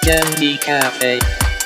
Gen Z Cafe.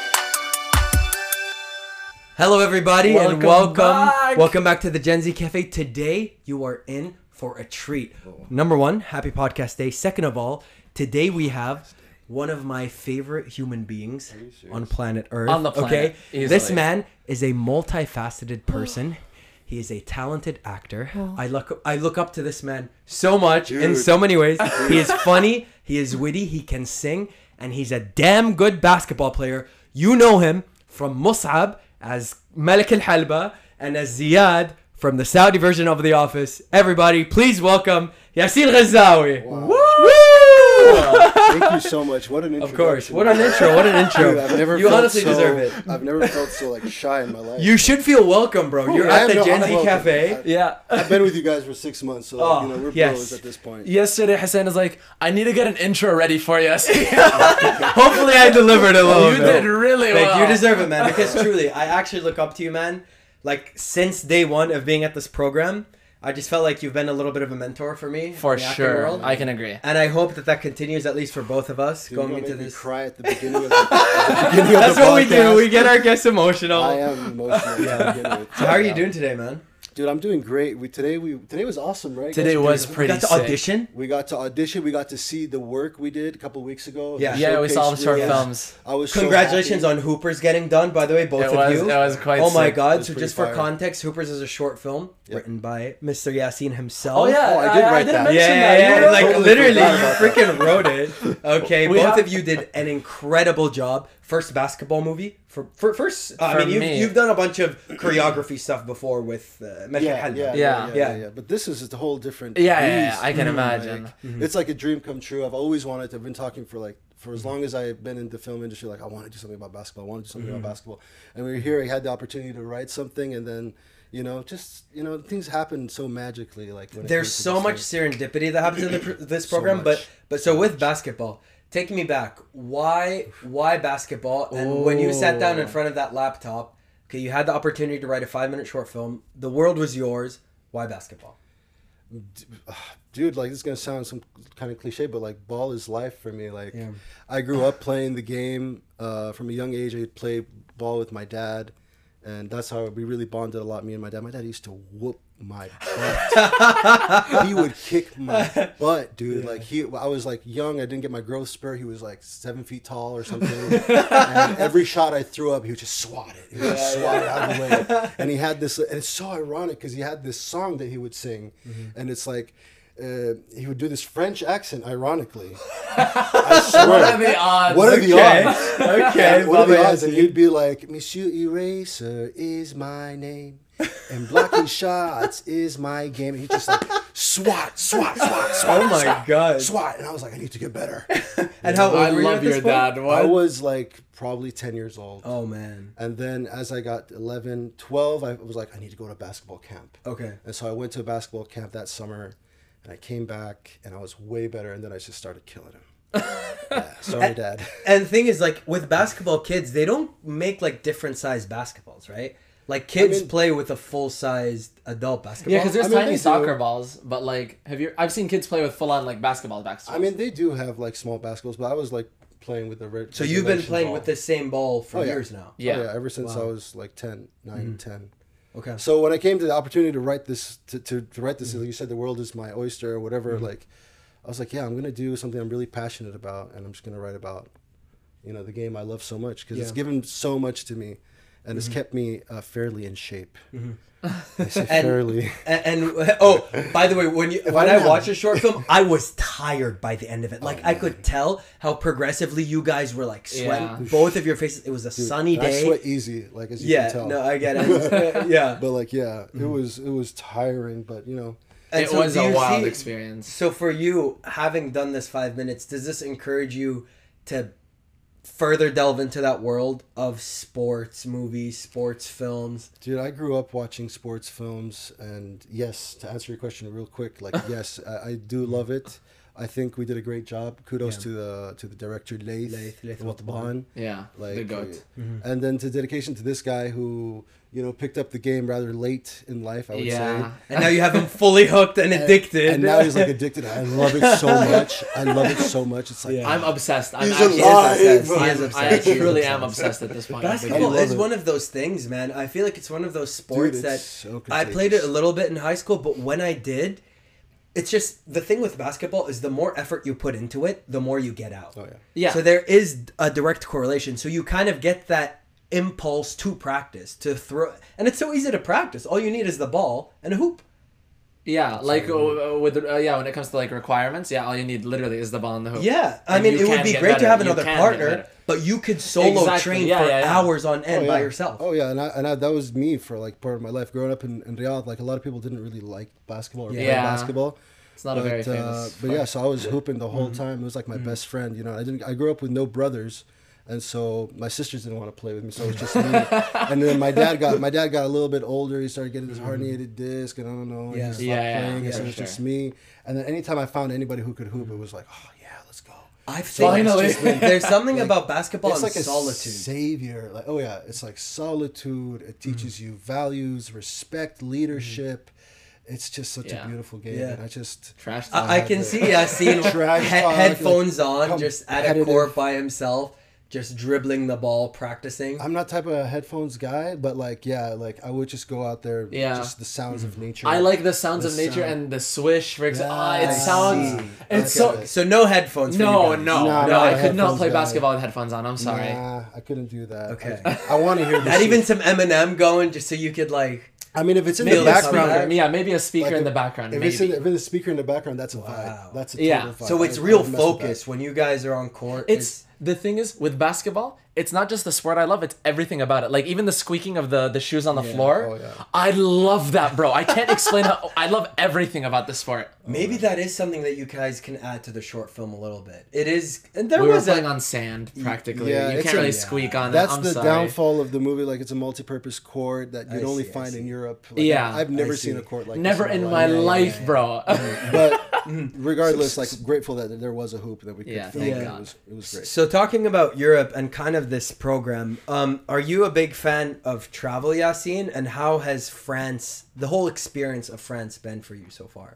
Hello everybody and back. welcome back to the Gen Z Cafe. Today you are in for a treat. Number one, happy podcast day. Second of all, today we have one of my favorite human beings on planet Earth. On the planet, Okay, this man is a multifaceted person. He is a talented actor. I look up to this man so much in so many ways. He is funny, he is witty, he can sing, and he's a damn good basketball player. You know him from Mus'ab as Malik Al-Halba and as Ziyad from the Saudi version of The Office. Everybody, please welcome Yassin Ghazawi. Wow. Woo! Thank you so much. What an intro. Of course. What an intro. What an intro. Dude, I've never You felt honestly deserve it. I've never felt so shy in my life. You should feel welcome, bro. You're at the Gen Z Cafe. Yeah. I've been with you guys for 6 months, so we're yes. bros at this point. Yesterday, Hassan was like, I need to get an intro ready for you. Hopefully I delivered a little You bit. did really Like, well. you deserve it, man. Because truly, I actually look up to you, man. Like, since day one of being at this program, I just felt like you've been a little bit of a mentor for me. For in the acting sure. world. I can agree. And I hope that continues, at least for both of us, Dude, going you into make me this. cry at the beginning of the, That's the what we do. podcast. We get our guests emotional. I am emotional. to begin with. So how are you doing today, man? Dude, I'm doing great. Today was awesome, right? Today guys? was We pretty got to sick. audition. We got to audition. We got to see the work we did a couple weeks ago. Yeah. The Yeah, we saw the showcase short reels. films. I was so Congratulations happy. on Hoopers getting done, by the way, both It of was, you. it was quite Oh my sick. It god, was so pretty just for fire. context, Hoopers is a short film Yep. written by Mr. Yassine himself. Oh, yeah. Oh, I did write that. mention Yeah, that. You were like totally literally, you forgot about freaking wrote it. Okay, We both have- of you did an incredible job. First basketball movie for first. I For mean, me. you've done a bunch of choreography stuff before with Malik Al-Halba. Yeah. But this is a whole different. Yeah, beast. I can imagine. It's like a dream come true. I've been talking for as long as I've been in the film industry. Like, I want to do something about basketball. I want to do something about basketball. And we were here. I had the opportunity to write something, and then things happen so magically. Like when it There's comes to so this much thing. serendipity that happens in this So program, much. but so with basketball, take me back. Why basketball? And when you sat down in front of that laptop, okay, you had the opportunity to write a 5-minute short film. The world was yours. Why basketball? Dude, like, this is gonna sound some kind of cliche, but like, ball is life for me. Like, Yeah. I grew up playing the game from a young age. I played ball with my dad, and that's how we really bonded a lot. Me and my dad. My dad used to whoop my butt. He would kick my butt, dude. Like, I was like young. I didn't get my growth spurt. He was like 7 feet tall or something. And every shot I threw up, he would just swat it. He would just swat it out of the way. And he had this, and it's so ironic because he had this song that he would sing, and it's like. He would do this French accent, ironically. I swear. What are the odds? What are the odds? Okay, What are the Baba odds? And Yassine. he'd be like, Monsieur Eraser is my name, and blocking shots is my game. And he'd just like, swat. Oh my God. Swat. And I was like, I need to get better. And how old I were you love at this your point? dad. I What? was like probably 10 years old. Oh man. And then as I got 11, 12, I was like, I need to go to basketball camp. Okay. And so I went to a basketball camp that summer, and I came back, and I was way better, and then I just started killing him. Yeah, sorry, Dad. And the thing is, like, with basketball kids, they don't make like different size basketballs, right? Like kids play with a full-sized adult basketball. Yeah, because there's I mean, tiny they do. soccer balls, but like, I've seen kids play with full-on like basketball I mean, they do have like small basketballs, but I was like playing with the red. So you've been regulation playing ball. with the same ball for Oh, yeah. years now. Yeah. Oh, yeah, ever since Wow. I was like 10, 9, 10. Okay. So when I came to the opportunity to write this, to write this, like you said, the world is my oyster or whatever. Like, I was like, yeah, I'm gonna do something I'm really passionate about, and I'm just gonna write about, the game I love so much because it's Yeah. given so much to me, and it's kept me fairly in shape. I say And- fairly. And oh, by the way, when I I didn't watched have- the short film, I was tired by the end of it. Like I could tell how progressively you guys were like sweating. Yeah. Both of your faces. It was a sunny And I day. sweat easy, like as you Yeah. can tell. No, I get it. Yeah. But like, yeah, it was tiring, but And It so was do a you wild see- experience. So for you, having done this 5 minutes, does this encourage you to further delve into that world of sports movies, sports films? dude, I grew up watching sports films, and yes, to answer your question real quick, like yes, I do love it. I think we did a great job. Kudos Yeah. to the director Laith Laith Watban. Yeah, the goat. And then to dedication to this guy who, you know, picked up the game rather late in life, I would say. And now you have him fully hooked and addicted. And now he's like addicted. I love it so much. I love it so much. It's like, Yeah. I'm obsessed. I'm He's actually alive. obsessed. He is I obsessed. He is truly obsessed. am obsessed at this point. Basketball love is it. one of those things, man. I feel like it's one of those sports Dude, that it's so I played it contagious. a little bit in high school, but when I did, it's just the thing with basketball is the more effort you put into it, the more you get out. oh yeah. Yeah. So there is a direct correlation. So you kind of get that impulse to practice, to throw, and it's so easy to practice. All you need is the ball and a hoop. Yeah, like when it comes to like requirements, all you need literally is the ball in the hoop. Yeah, I And mean, you it would can be get great to better. have You another can get partner, better. but you could solo Exactly. train Yeah, for yeah, yeah. hours on end by yeah. yourself. Oh yeah, and I, that was me for like part of my life growing up in Riyadh. Like a lot of people didn't really like basketball or play Yeah. basketball. It's not a very famous. But yeah, so I was hooping the whole time. It was like my best friend. You know, I grew up with no brothers, and so my sisters didn't want to play with me, so it was just me. And then my dad got a little bit older. He started getting this herniated disc, and I don't know. Yeah. And he stopped Yeah, playing, and so for it was just sure. me. And then anytime I found anybody who could hoop, it was like, oh yeah, let's go. I've Finally. there's something Like, about basketball It's and like a solitude. savior. Like, oh yeah, it's like solitude. It teaches you values, respect, leadership. It's just such a Yeah. beautiful game. Yeah. And I just Trash talk. I can see seeing Trash talk, headphones like, on, just at a competitive. court by himself, just dribbling the ball, practicing. I'm not type of a headphones guy, but like I would just go out there. Yeah. Just the sounds of nature. I like the sounds The of nature sound. and the swish. For example, Yeah, it I sounds. see. It's Okay. so. So no headphones. For No, you guys. no, Nah, no! not I a could not headphones play guy. basketball with headphones on. I'm sorry. Nah, I couldn't do that. Okay. I want to hear this. Not even some Eminem going, just so you could like. I mean, if it's in Feel the the background, sound. Yeah, maybe a speaker Like in the background. if Maybe. it's in the speaker in the background, that's a Wow. vibe. That's a Yeah. total vibe. So it's I real would mess with that. focus when you guys are on court. It's the thing is with basketball, it's not just the sport I love, it's everything about it. Like even the squeaking of the shoes on the floor. Oh, yeah. I love that, bro. I can't explain how I love everything about the sport. maybe that is something that you guys can add to the short film a little bit. It is, and there We were was playing a on sand practically. Yeah, you it's can't really a- squeak on That's it. I'm the sorry. downfall of the movie. Like it's a multi-purpose court that you'd I only see, I find in see. Europe. Like, Yeah. I've never I seen see. a court like Never this in my life, yeah. bro. But regardless, like grateful that there was a hoop that we could Yeah, film. thank It God. it was great. So talking about Europe and kind of this program, are you a big fan of travel, Yassine? And how has France, the whole experience of France, been for you so far?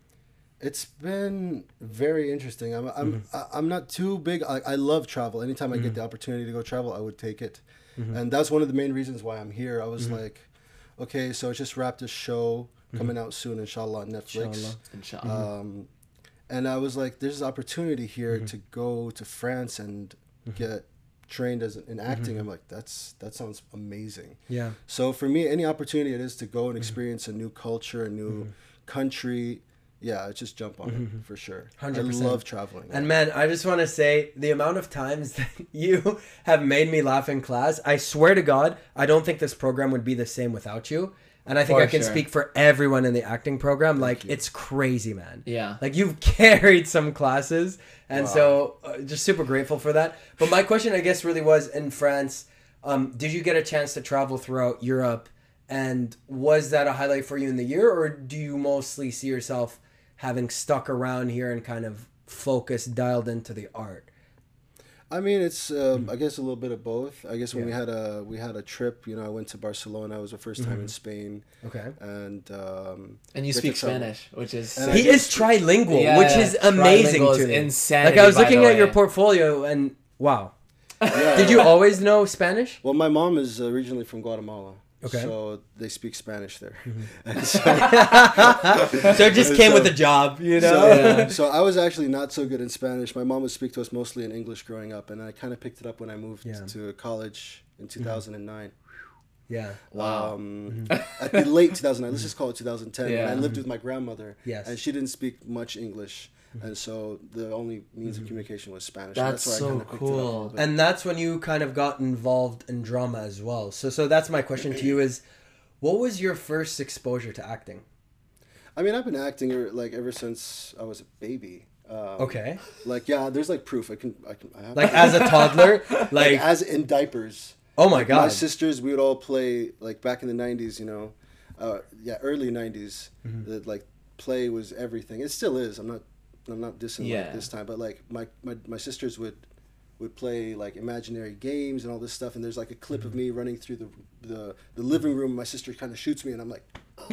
It's been very interesting. I'm not too big. I love travel. Anytime I get the opportunity to go travel, I would take it. And that's one of the main reasons why I'm here. I was like, okay, so I just wrapped a show coming out soon, inshallah, on Netflix. Inshallah. And I was like, there's an opportunity here to go to France and get trained in acting. I'm like, that sounds amazing. Yeah. So for me, any opportunity it is to go and experience a new culture, a new country, yeah, I just jump on it for sure. 100%. I love traveling. And man, I just want to say the amount of times that you have made me laugh in class, I swear to God, I don't think this program would be the same without you. And I think For I can sure. speak for everyone in the acting program. Like, it's crazy, man. Yeah. Like, you've carried some classes. And so, just super grateful for that. But my question, I guess, really was in France, did you get a chance to travel throughout Europe? And was that a highlight for you in the year? Or do you mostly see yourself having stuck around here and kind of focused, dialed into the art? I mean, it's I guess a little bit of both. I guess when we had a trip, you know, I went to Barcelona. It was the first time in Spain, Okay. and And you Get speak to travel. Spanish, which is And He is trilingual, Yeah, which is amazing trilingual to is me. insanity, Like, I was by looking the at your way. portfolio and wow. yeah, Did you always know Spanish? Well, my mom is originally from Guatemala. Okay. So they speak Spanish there. Mm-hmm. And so, So it just came with the job, you know? so I was actually not so good in Spanish. My mom would speak to us mostly in English growing up, and I kind of picked it up when I moved Yeah. to college in 2009. Yeah. Wow. At the late 2009, let's just call it 2010. When Yeah. I lived with my grandmother, Yes. and she didn't speak much English, and so the only means of communication was Spanish. and That's why I so kinda picked it up a cool. little bit. And that's when you kind of got involved in drama as well. So that's my question to you is, what was your first exposure to acting? I mean, I've been acting ever since I was a baby. Okay. Like, yeah, there's like proof. I have Like as a toddler? like Like, as in diapers. oh my My God. sisters, we would all play like back in the 90s, you know, early 90s. Mm-hmm. That like play was everything. It still is. I'm not I'm not dissing like this time, but like my sisters would play like imaginary games and all this stuff, and there's like a clip of me running through the living room. My sister kind of shoots me, and I'm like,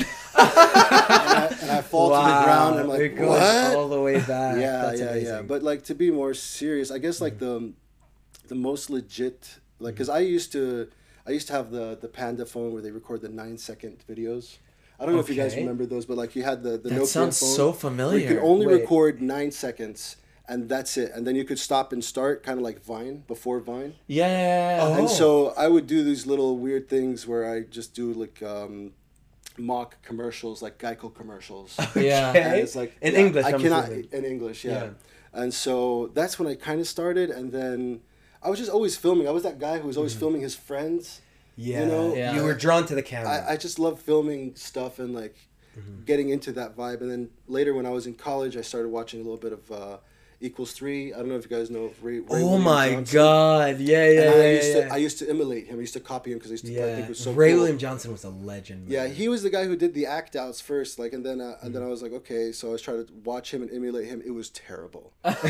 and I fall to the ground. And I'm like, it goes what? all the way back. Yeah. But like, to be more serious, I guess like the most legit, like, because I used to have the Panda phone where they record the 9-second videos. I don't know if you guys remember those, but like you had the Nokia sounds phone. so familiar. You could only record 9 seconds, and that's it. And then you could stop and start, kind of like Vine, before Vine. Yeah. Oh. And so I would do these little weird things where I just do like mock commercials, like Geico commercials. Yeah. And it's like in English. I I'm cannot assuming. in English, yeah. And so that's when I kind of started, and then I was just always filming. I was that guy who was always filming his friends. Yeah. You know, Yeah. You were drawn to the camera. I just love filming stuff and like getting into that vibe. And then later when I was in college, I started watching a little bit of Equals 3. I don't know if you guys know of Ray Oh William my Johnson. God! Yeah. And I used to emulate him. I used to copy him because I used to think it was so Ray cool. William Johnson was a legend. Man. Yeah, he was the guy who did the act outs first, like, and then I was like, okay, so I was trying to watch him and emulate him. It was terrible.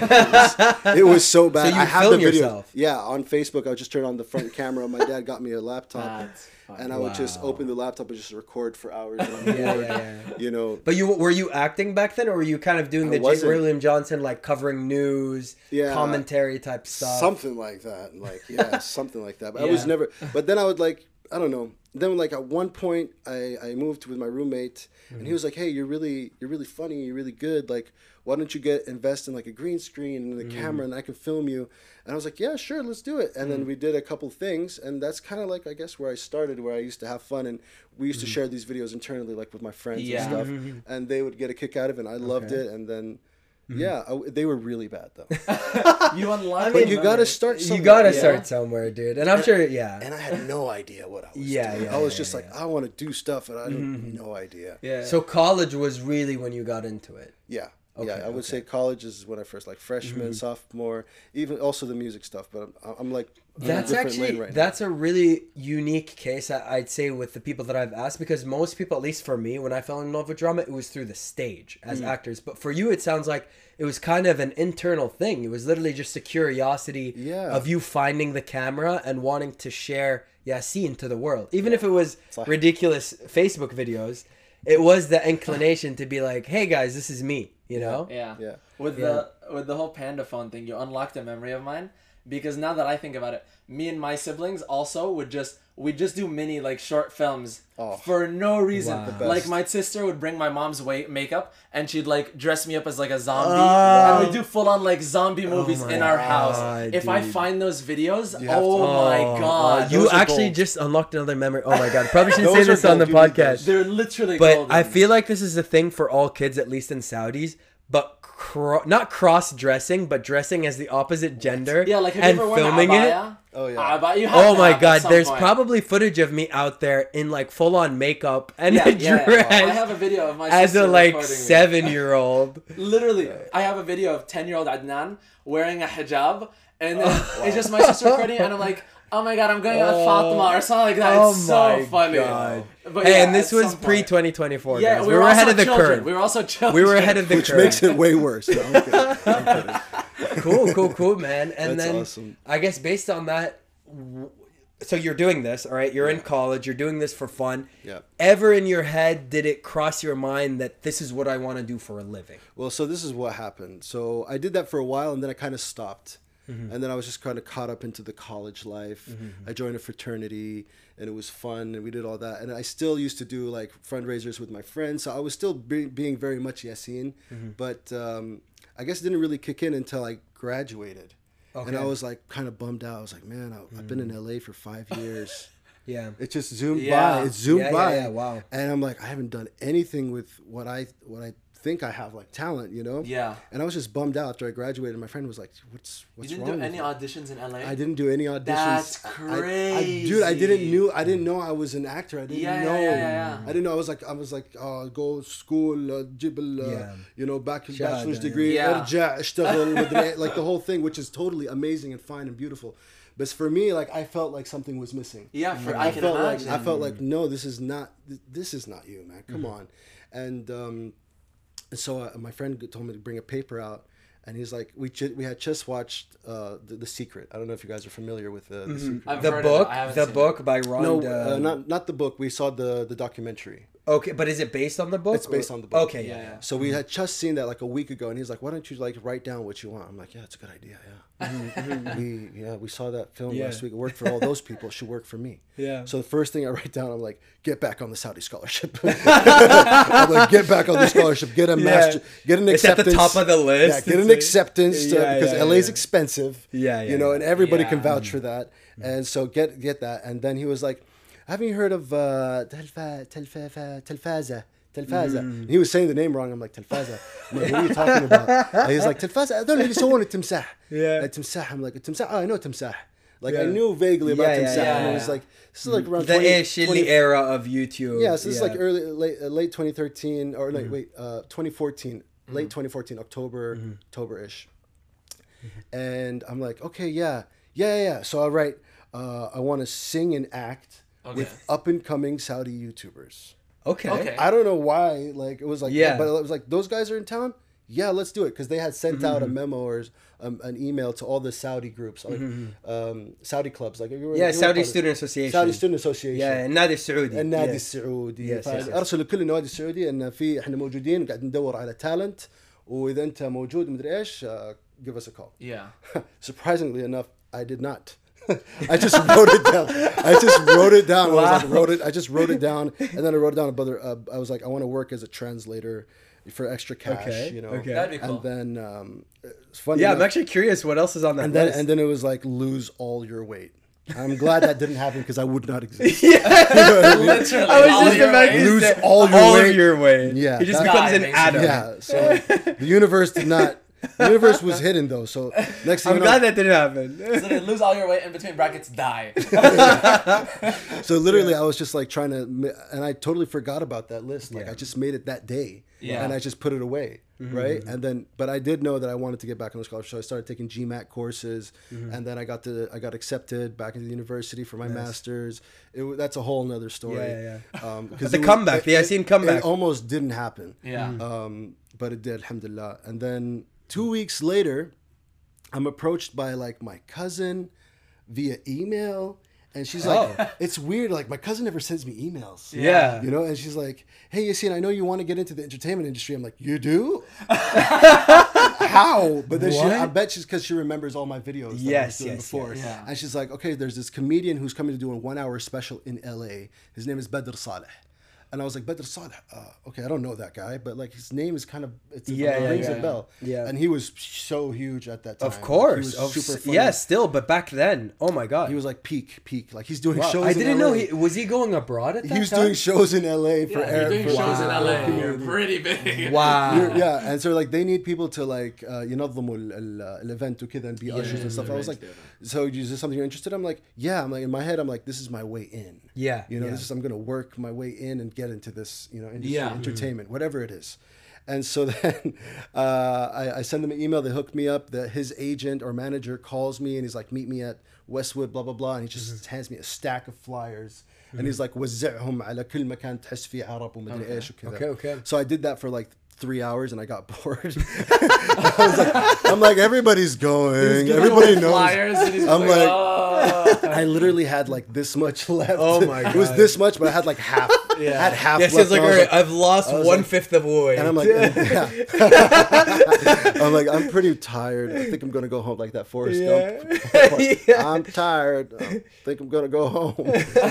It was so bad. So you I have film the video. yourself? Yeah, on Facebook, I would just turn on the front camera. My dad got me a laptop, That's fun. and I would just Wow. open the laptop and just record for hours. Yeah. You know. But were you acting back then, or were you kind of doing I the Ray wasn't. William Johnson, like covering news, Yeah. commentary type stuff? Something like that. Like, yeah, something like that. But I was Yeah. never, but then I would like, I don't know. Then like at one point I moved with my roommate and he was like, hey, you're really funny. You're really good. Like, why don't you invest in like a green screen and the camera and I can film you. And I was like, yeah, sure. Let's do it. And then we did a couple things. And that's kind of like, I guess where I started, where I used to have fun. And we used to share these videos internally, like with my friends and stuff. And they would get a kick out of it. And I loved it. And then, they were really bad though. You unlocked. But you got to start somewhere. You gotta Yeah. start somewhere, dude. And I'm sure, And I had no idea what I was Yeah, doing. yeah, I was yeah, just like, I want to do stuff, and I had no idea. Yeah. So college was really when you got into it. Yeah. Okay, I would say college is when I first, like freshman, sophomore, even also the music stuff. But I'm like, in a That's different actually lane right that's a really unique case, I'd say, with the people that I've asked, because most people, at least for me, when I fell in love with drama, it was through the stage as actors. But for you, it sounds like it was kind of an internal thing. It was literally just a curiosity of you finding the camera and wanting to share Yassine to the world, even if it was ridiculous Facebook videos. It was the inclination to be like, hey guys, this is me, you know? Yeah. Yeah. With the whole Panda phone thing, you unlocked a memory of mine, because now that I think about it, me and my siblings also we'd just do mini like short films for no reason. Wow. The Like best. my sister would bring my mom's makeup and she'd like dress me up as like a zombie, and we'd do full on like zombie movies my in our house. God, If I dude. find those videos, You have to- my god, You those are actually gold. just unlocked another memory. Oh my God. Probably shouldn't say Those are this on the gold. You need podcast. they're literally But golden. I feel like this is a thing for all kids, at least in Saudis. But not cross-dressing, but dressing as the opposite gender yeah, like have and you ever worn filming an it. abaya? Oh, yeah. Abaya, you have Oh to my have at God, some there's point. probably footage of me out there in like full-on makeup and a Yeah. dress I have a video of my as sister a like recording me. 7-year-old. Literally, I have a video of 10-year-old Adnan wearing a hijab, and then it's just my sister recording, and I'm like, oh my god, I'm going out with Fatima or something like that. Oh It's so my funny. God. But Hey, yeah, and this at was some point- pre-2024, Yeah, guys. we We were also ahead of the children. curve. We were also children. We were ahead of the Which curve. makes it way worse. No, I'm kidding. I'm kidding. Cool, man. And That's then awesome. I guess based on that, so you're doing this, all right? You're in college. You're doing this for fun. Yeah. Ever in your head did it cross your mind that this is what I want to do for a living? Well, so this is what happened. So I did that for a while, and then I kind of stopped. And then I was just kind of caught up into the college life. I joined a fraternity, and it was fun, and we did all that. And I still used to do like fundraisers with my friends. So I was still being very much Yassine, but I guess it didn't really kick in until I graduated. And I was like kind of bummed out. I was like, man, I've been in LA for 5 years. Yeah. It just zoomed Yeah. by. It zoomed Yeah, by. yeah, wow. And I'm like, I haven't done anything with what I think I have, like talent, you know? Yeah. And I was just bummed out after I graduated. My friend was like, what's You didn't wrong do any with you? auditions in LA? I didn't do any auditions. That's Dude, I didn't know I was an actor. I didn't know. Yeah. I didn't know. I was like, go school, جيب you know, bachelor's degree, Yeah. ارجع اشتغل, مدري- like the whole thing, which is totally amazing and fine and beautiful. But for me, like I felt like something was missing. Yeah, I can felt imagine. like I felt like no, this is not you, man. Come on, and And so my friend told me to bring a paper out, and he's like, we had just watched the Secret. I don't know if you guys are familiar with The Secret. I've The heard book, of it. I haven't the seen book by Ron. No, not the book. We saw the documentary. Okay, but is it based on the book? It's based on the book. Okay, Yeah, yeah. yeah. So we had just seen that like a week ago, and he's like, "Why don't you like write down what you want?" I'm like, "Yeah, it's a good idea. Yeah, we saw that film Yeah. last week. It worked for all those people. It should work for me." Yeah. So the first thing I write down, I'm like, "Get back on the Saudi scholarship." I'm like, "Get back on the scholarship. Get a master. Get an It's at acceptance. the top of the list. Yeah, get It's an like- acceptance because Yeah, LA's yeah. expensive. Yeah, you know, yeah. and everybody Yeah. can vouch for that. And so get that. And then he was like, "Haven't you heard of Telfaza?" And he was saying the name wrong. I'm like, Telfaza. I'm like, what are you talking about? And he's like, Telfaza. هذول اللي يسوون التمساح. Yeah. التمساح. I'm like, التمساح. Oh, I know Timsah. Like Yeah. I knew vaguely about Yeah, yeah, Timsah. yeah, And it was yeah. like, this is like around The 20, ish in the era of YouTube. yeah, so this is like late 2013 or like 2014, late 2014, October-ish. And I'm like, okay, yeah. So I write, I want to sing and act with up and coming Saudi YouTubers. Okay. Okay. I don't know why. Like it was like, Yeah. but it was like those guys are in town. Yeah, let's do it because they had sent out a memo or an email to all the Saudi groups, like Saudi clubs, like Yeah, Saudi Student Association. Saudi Student Association. Yeah, النادي السعودي. النادي Yeah. السعودي. Yes, yes, yes. ارسلوا لكل النوادي السعوديه ان في احنا موجودين قاعد ندور على تالنت واذا انت موجود مدري ايش give us a call. Yeah. Surprisingly enough, I did not. I just wrote it down. I just wrote it down. I just wrote it down, and then I wrote down I was like, I want to work as a translator for extra cash. Okay, You know, okay. That'd be cool. And then it's funny. Yeah, enough, I'm actually curious what else is on that list. and then it was like lose all your weight. I'm glad that didn't happen because I would not exist. Literally. I was all just your about to ways. Lose say all your weight. of your weight. Yeah, He just that- becomes an Guy, atom. Yeah, so the universe did not. The universe was hidden though. So next thing I'm you know, glad that didn't happen. So they lose all your weight in between brackets, die. so literally I was just like trying to, and I totally forgot about that list. Like Yeah. I just made it that day, Yeah. and I just put it away, right? And then, but I did know that I wanted to get back on the scholarship, so I started taking GMAT courses, and then I got accepted back into the university for my master's. That's a whole nother story. Yeah. Because The comeback, the Yasin comeback. It almost didn't happen. Yeah. But it did, alhamdulillah. And then 2 weeks later, I'm approached by like my cousin via email. And she's like, it's weird. Like my cousin never sends me emails. Yeah. You know, and she's like, hey, Yasin, I know you want to get into the entertainment industry. I'm like, you do? How? But then I bet she's because she remembers all my videos that I was doing before. yes. Yeah. And she's like, okay, there's this comedian who's coming to do a 1 hour special in LA. His name is Badr Saleh. And I was like, Badr Saleh, okay, I don't know that guy, but like his name is kind of, it rings a bell. Yeah. And he was so huge at that time. Of course. He was super funny. Yeah, still, but back then, oh my God. He was like peak. Like he's doing Wow. shows I in didn't LA. know, was he going abroad at that He was time? doing shows in LA for You're doing shows in Wow. LA. You're pretty big. Wow. yeah, and so like they need people to like ينظموا الevent وكذا and be ushers and stuff. I was like, so is this something you're interested in? I'm like, yeah. I'm like in my head, I'm like, this is my way in. Yeah, You know, yeah. this is I'm gonna work my way in and get into this, you know, industry, Yeah. entertainment, whatever it is. And so then I send them an email. They hook me up. His agent or manager calls me and he's like, meet me at Westwood, blah blah blah. And he just hands me a stack of flyers. And he's like, وزعهم على كل مكان تحس فيه عرب ومدري ايش وكذا. Okay. So I did that for like 3 hours and I got bored. I'm like, everybody's going. Everybody knows. Flyers, and he's I'm like, oh. I literally had like this much left. Oh my It was God. this much, but I had like half. Yeah. I had half Yes, left. it's like, and I all was right, I've lost was 1/5 of weight. and I'm like, yeah. I'm like, I'm pretty tired. I think I'm gonna go home like that Forrest Gump. Yeah. I'm tired. I think I'm gonna go home.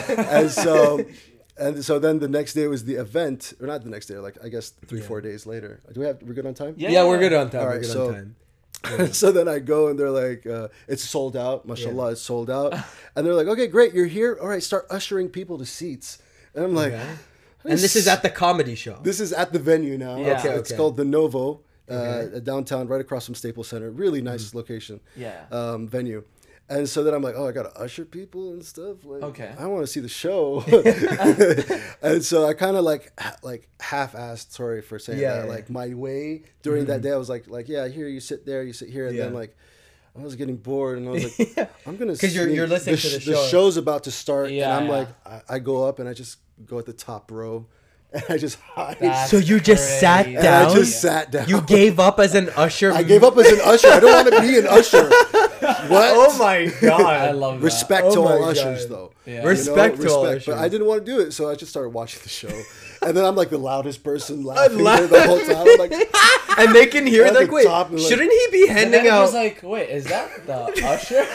And so then the next day was the event, or not the next day, like I guess 3-4 days later. We're good on time? Yeah, we're good on time. All We're right, good so- on time. So then I go and they're like, it's sold out. Mashallah, it's sold out. And they're like, okay, great, you're here. All right, start ushering people to seats. And I'm like, Okay. And this is at the comedy show. This is at the venue now. Yeah. Okay, It's okay. called the Novo, downtown, right across from Staples Center. Really nice location. Yeah. Venue. And so then I'm like, oh, I gotta usher people and stuff. Like, Okay. I want to see the show. And so I kind of like half-assed. Sorry for saying Yeah, that. yeah. Like my way during that day, I was like, yeah, here you sit there, you sit here, and Yeah. then like. I was getting bored, and I was like, "I'm gonna." 'Cause you're listening to the show. The show's about to start, and Yeah, I'm yeah. like, I go up and I just go at the top row, and I just hide. That's So you just sat crazy. And I down? just sat down. You gave up as an usher. I gave up as an usher. I don't want to be an usher. What? Oh my god! I love that. Respect Oh to all my ushers, God. though. Yeah. You know, Respect to all ushers. But I didn't want to do it, so I just started watching the show. And then I'm like the loudest person laughing there the whole time. I'm like, And they can hear At like, the wait, top, like- shouldn't he be The handing manager's out? like, wait, is that the usher?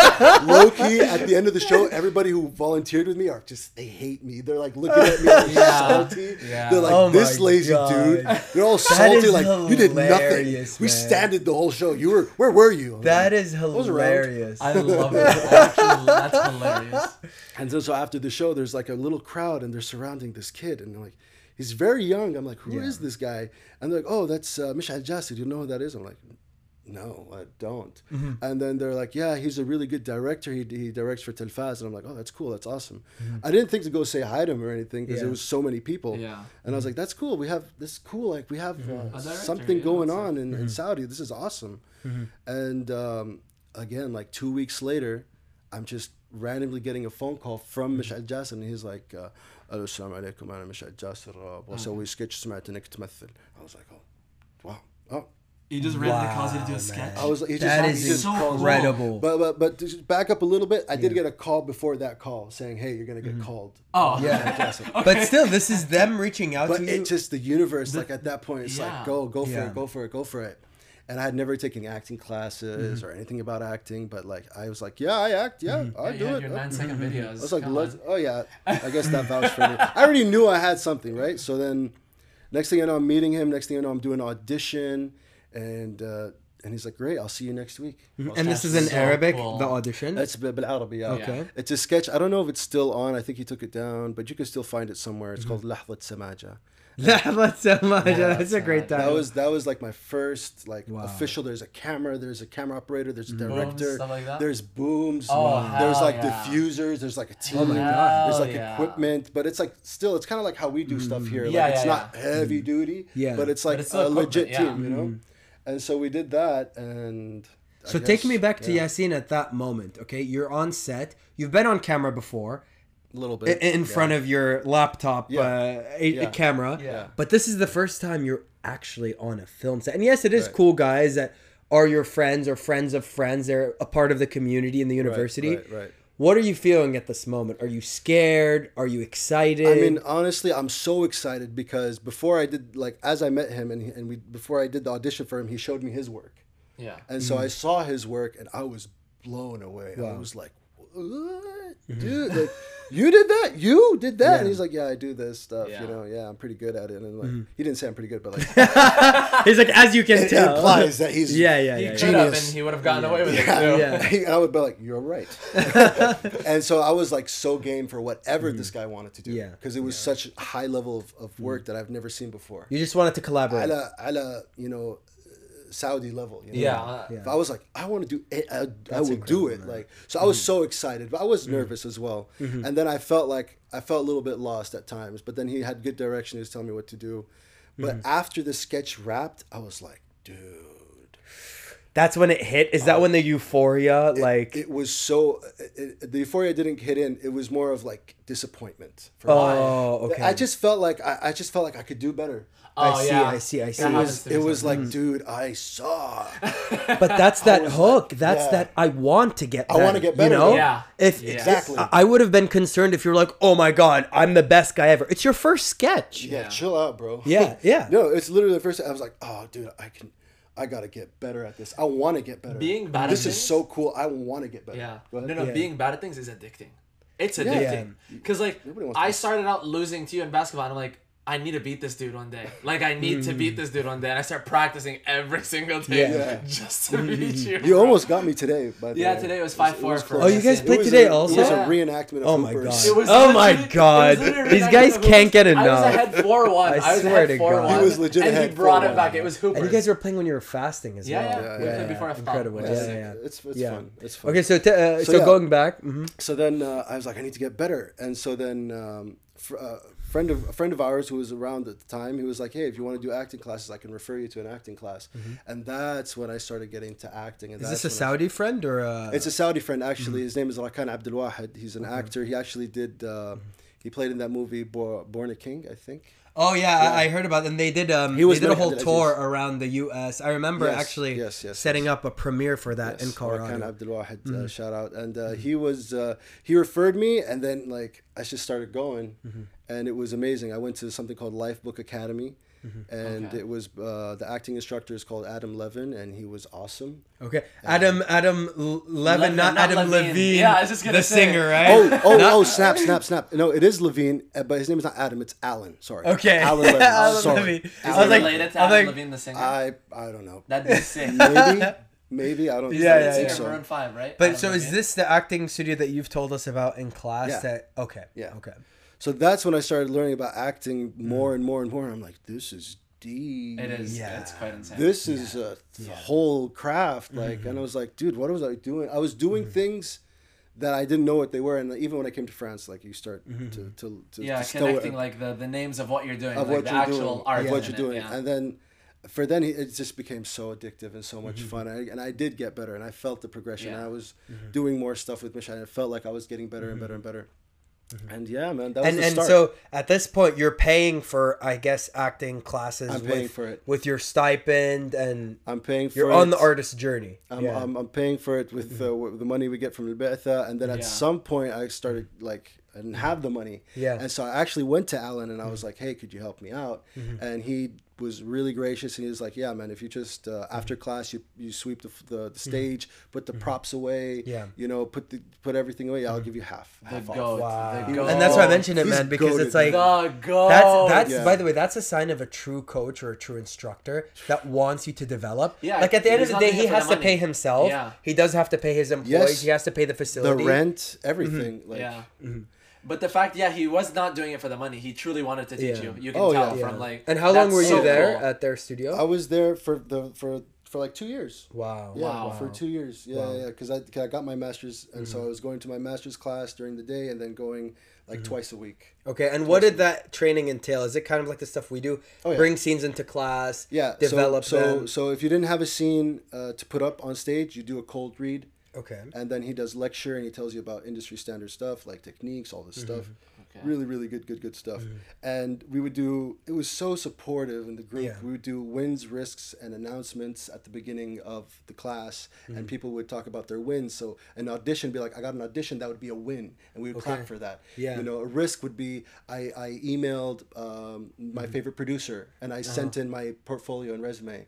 low key, at the end of the show, everybody who volunteered with me are just, they hate me. They're like looking at me like Yeah. salty. Yeah. They're like, Oh this my lazy God. dude. They're all That salty, is like, you did nothing. hilarious, We man. standed the whole show. Where were you? That is was around. hilarious. I love it. Actually, that's hilarious. And so after the show, there's like a little crowd and they're surrounding this kid. And they're like, he's very young. I'm like, who is this guy? And they're like, oh, that's Mishal Jassi. Do you know who that is? I'm like, no, I don't. And then they're like, yeah, he's a really good director. He directs for Telfaz. And I'm like, oh, that's cool. That's awesome. I didn't think to go say hi to him or anything because Yeah. there was so many people. Yeah. And I was like, that's cool. We have this is cool. Like we have director, something yeah, going that's on in Saudi. This is awesome. And again, like 2 weeks later, I'm just randomly getting a phone call from Mishal Jasser, and he's like, "Allo, assalamu alaikum, أنا مشعل جاسر وأسوي سكتش سمعت إنك تمثل." I was like, "Oh, wow, oh." He just randomly calls you to do a Wow, sketch. man. I was like, he just, That he is just so calls me. incredible. But to back up a little bit, I did get a call before that call saying, "Hey, you're gonna get called." Oh. Yeah. Jasser. But still, this is them reaching out But to you. it's just the universe. Like at that point, it's Yeah. like go for Yeah. it, go for it. And I had never taken acting classes or anything about acting, but like I was like, yeah, I act, yeah, I You do had it. your 9-second videos. I was like, Come on. oh yeah, I guess that vouched for me. I already knew I had something, right? So then, next thing I know, I'm meeting him. Next thing I know, I'm doing an audition, and he's like, great, I'll see you next week. And this That's is in so Arabic, cool. the audition. That's بالعربي, yeah. Okay. It's a sketch. I don't know if it's still on. I think he took it down, but you can still find it somewhere. It's called لحظة سماجة. That's a great That title. was like my first like Wow. official. There's a camera operator, there's a Booms, director, stuff like that? there's booms, Oh, there's hell like yeah. diffusers, there's like a team, Oh my God. there's like Hell yeah. equipment, but it's like still it's kind of like how we do stuff here. Yeah, Like it's yeah, not heavy duty, Yeah. but it's like it's still a legit equipment, team, you know. And so we did that, and I So take guess, me back to yeah, Yasin at that moment, okay? You're on set. You've been on camera before, a little bit in front of your laptop, Yeah. a Yeah. camera. Yeah. But this is the first time you're actually on a film set. And yes, it is Right. cool guys that are your friends or friends of friends. They're a part of the community in the university. right. What are you feeling at this moment? Are you scared? Are you excited? I mean, honestly, I'm so excited because before I did, like, as I met him before I did the audition for him, he showed me his work. Yeah. And so I saw his work and I was blown away. I Wow. was like, what? Dude, like, you did that? You did that? Yeah. And he's like, yeah, I do this stuff, Yeah. you know, yeah, I'm pretty good at it. And like, he didn't say I'm pretty good, but like, he's like, as you can it tell. implies that he's Yeah, yeah, He yeah. could yeah. have, Genius. and he would have gotten away with Yeah. it too. Yeah. and I would be like, you're right. And so I was like so game for whatever this guy wanted to do. Yeah. Because it was such a high level of work that I've never seen before. You just wanted to collaborate. Ala, you know, Saudi level. You know? Yeah. Yeah. If I was like, I want to do it, I That's will do incredible, it. man. Like, so I was so excited, but I was nervous as well. And then I felt a little bit lost at times, but then he had good direction. He was telling me what to do. But after the sketch wrapped, I was like, dude. That's when it hit. Is that when the euphoria, like... It was so, the euphoria didn't hit in. It was more of like disappointment. For Oh, me. okay. I just felt like I could do better. Oh, I see, yeah. I see, I see. That It happens was, to me it was sometimes. like, dude, I saw. But that's that was hook. like, That's yeah. that I want to get I better. wanna get better, You know? Yeah. If Yeah. Exactly. I would have been concerned if you're like, oh my God, I'm the best guy ever. It's your first sketch. Yeah, Yeah. chill out, bro. Yeah, yeah. No, it's literally the first time I was like, oh, dude, I gotta get better at this. I want to get better. Being bad at This is things- so cool. I want to get better. Yeah. Go ahead. No, Yeah. being bad at things is addicting. It's Yeah. addicting. Because, like, Nobody wants I to- started out losing to you in basketball, and I'm like, I need to beat this dude one day. Like, I need to beat this dude one day. And I start practicing every single day Yeah. just to beat you. You almost got me today. By the Yeah, way. today was 5-4 for close. Oh, you guys It played was today a, also? It was a Yeah. reenactment of Oh my Hoopers. God. It was Oh my literally- it was God. literally These like guys the can't get I was enough. ahead 4-1. I I was swear ahead to 4-1. God. He was legit and he ahead brought it 4-1. back. It was Hoopers. And you guys were playing when you were fasting as Yeah, well. yeah. We played before I fell. Incredible. Which Yeah, is yeah, sick. yeah. It's Yeah. fun. It's fun. Okay, so So, so yeah. going back. Mhm. So then I was like, I need to get better. And so then a friend of ours who was around at the time, he was like, hey, if you want to do acting classes, I can refer you to an acting class. And that's when I started getting to acting. And Is this that's a when I- Saudi friend or a... It's a Saudi friend, actually. His name is Rakan Abdul Wahid. He's an actor. He actually did, he played in that movie, Born a King, I think. Oh yeah, I heard about it. And they did He was they did a very whole tour around the US. I remember actually setting up a premiere for that in Colorado. Rakan Abdelwahed, shout out. And he referred me, and then like I just started going, and it was amazing. I went to something called Lifebook Academy. And it was the acting instructor is called Adam Levin, and he was awesome. Okay, Adam Levin, not Adam Levine. Yeah, I was just gonna say. singer, right? Snap. No, it is Levine, but his name is not Adam. It's Alan. Sorry. Okay. Alan Levin. Alan Sorry. Levine. Is it related to Adam Levine, the singer? I don't know. That'd be sick. Maybe I don't. Yeah, think Singer, so. Maroon 5, right? But Adam so is Levine? this the acting studio that you've told us about in class? Yeah. Okay. So that's when I started learning about acting more and more and more. I'm like, this is deep. It is. Yeah. It's quite insane. This is a whole craft. Like, and I was like, dude, what was I doing? I was doing things that I didn't know what they were. And even when I came to France, like you start to connecting like the names of what you're doing, of like what the you're actual doing, art of what in you're it, doing, yeah. and then. For then, it just became so addictive and so much fun. And I did get better, and I felt the progression. Yeah. I was doing more stuff with Misha, and it felt like I was getting better and better and better. And yeah, man, that was the start. So at this point, you're paying for, I guess, acting classes. I'm paying for it with your stipend, and I'm paying for you're it. on the artist journey. I'm paying for it with the money we get from Al-Ba'tha, and then at some point I started like I didn't have the money, and so I actually went to Alan and I was like, hey, could you help me out? And he was really gracious, and he was like, yeah, man, if you just after class you sweep the stage, put the props away, you know, put everything away, I'll give you half off. Wow. The goat. And that's why I mentioned it, He's man, because goated, it's like The goat. that's by the way, that's a sign of a true coach or a true instructor that wants you to develop. Yeah, like at the end of he's the day, not doing he it for has the to pay money. himself. Yeah. He does have to pay his employees. Yes. He has to pay the The facility. rent, everything. Like, Yeah. But the fact, he was not doing it for the money. He truly wanted to teach you. You can tell from like. And how long that's were you so there cool. at their studio? I was there for like 2 years. Wow. Yeah, for 2 years. Yeah, because I got my master's, and so I was going to my master's class during the day, and then going like twice a week. Okay, and what did that training entail? Is it kind of like the stuff we do? Oh, yeah. Bring scenes into class. Yeah, Develop them. So if you didn't have a scene to put up on stage, you do a cold read. Okay. And then he does lecture, and he tells you about industry standard stuff like techniques, all this stuff. Really, really good stuff. And we would do. It was so supportive in the group. Yeah. We would do wins, risks, and announcements at the beginning of the class, and people would talk about their wins. So an audition, be like, I got an audition, that would be a win, and we would clap for that. Yeah. You know, a risk would be I emailed my favorite producer, and I sent in my portfolio and resume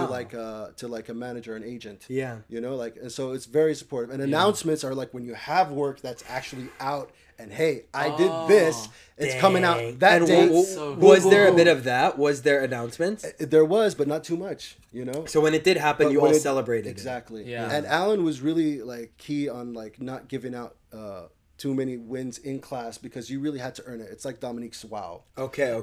to like a manager, an agent. Yeah. You know, like, and so it's very supportive. And announcements are like when you have work that's actually out, and hey, I did this. It's coming out that And day. was there a bit of that? Was there announcements? There was, but not too much. You know. So when it did happen, But you when all it- celebrated. Exactly. Yeah. And Alan was really like key on like not giving out too many wins in class because you really had to earn it. It's like Dominique's wow. Okay.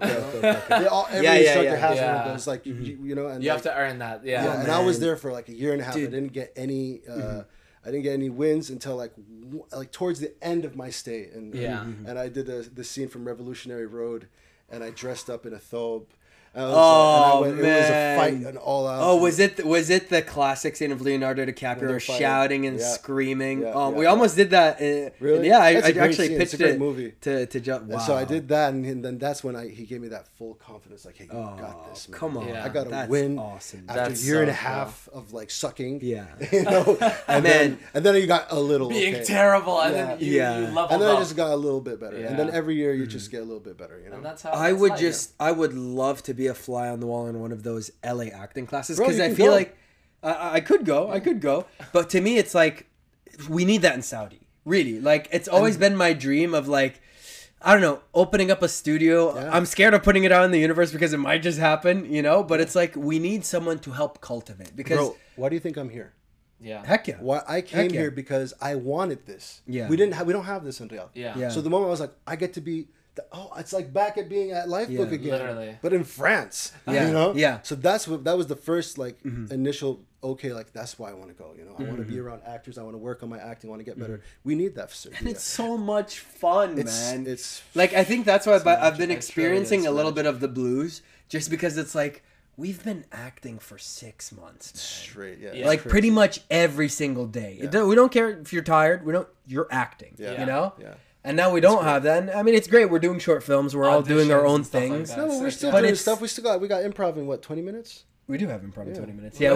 Every instructor has one of Yeah. those. Like you know, and You like, have to earn that. Yeah. Yeah, and I was there for like a year and a half. I didn't get any. I didn't get any wins until like towards the end of my stay. And and I did the scene from Revolutionary Road, and I dressed up in a thobe. It was a fight, an all out. Oh, was it the classic scene of Leonardo DiCaprio shouting and screaming? We almost did that. Really? Yeah, I That's a great actually scene. pitched It's a great it movie. to John. Wow. And so I did that, and then that's when he gave me that full confidence. Like, hey, you got this, man. Come on. Yeah. I got to That's win awesome. after That's a year and a so half of like sucking. Yeah. You know, and Man. then you got a little Being okay. terrible, and then you leveled And then I up. just got a little bit better, and then Yeah. every year you just get a little bit better. You know. And that's how I that's would life. I would love to be a fly on the wall in one of those LA acting classes Bro, because you I can feel go. like I could go, but to me it's like we need that in Saudi. Really, like it's always been my dream of like I don't know, opening up a studio. Yeah. I'm scared of putting it out in the universe because it might just happen, you know. But it's like we need someone to help cultivate because Bro, why do you think I'm here? Yeah. heck yeah, Why I came yeah. here because I wanted this. Yeah. We don't have this in Riyadh. Yeah. Yeah. So the moment I was like, I get to be. It's like back at being at Lifebook Yeah. again, Literally. but in France. Yeah. You know. Yeah. So that was the first like initial like that's why I want to go. You know, I want to be around actors. I want to work on my acting. I want to get better. We need that facility. and it's so much fun, man. It's Like I think that's why I've been It's experiencing really a little magic. bit of the blues just because it's like we've been acting for 6 months. Man. straight. Yeah. Yeah. Like pretty much every single day. We don't care if you're tired. You're acting. Yeah. You know. Yeah. And now we don't have that. And, I mean, it's great. We're doing short films. We're all doing our Auditions own and stuff like things. that. No, we're Sick, still yeah. doing stuff. We got improv in what 20 minutes. We do have improv in 20 minutes. Yeah.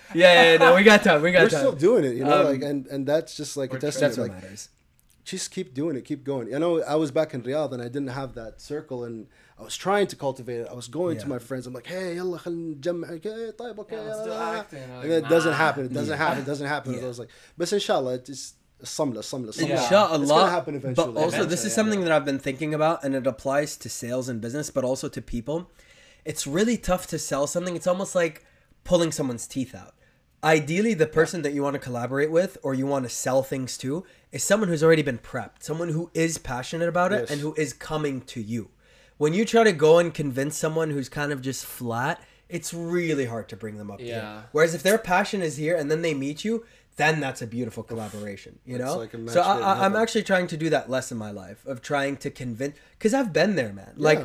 No, we got time. We got We're time. still doing it, you know, like and that's just like a testament. That's what Like, matters. just keep doing it, keep going. I know I was back in Riyadh and I didn't have that circle, and I was trying to cultivate it. I was going to my friends. I'm like, hey, yalla, khal nijamma. Okay, طيب, okay, Yeah, let's do yalla. acting. Like, And it doesn't nah. happen. It doesn't happen. It doesn't happen. Yeah. I was like, but inshallah, it's samla. Yeah. Inshallah. It's gonna happen eventually. But also, this Eventually, is something that I've been thinking about, and it applies to sales and business, but also to people. It's really tough to sell something. It's almost like pulling someone's teeth out. Ideally, the person that you want to collaborate with or you want to sell things to is someone who's already been prepped, someone who is passionate about it Yes. and who is coming to you. When you try to go and convince someone who's kind of just flat, it's really hard to bring them up to you. Yeah. Whereas if their passion is here and then they meet you, then that's a beautiful collaboration, you know? like a match So made in I'm heaven. actually trying to do that less in my life, of trying to convince, because I've been there, man. Like,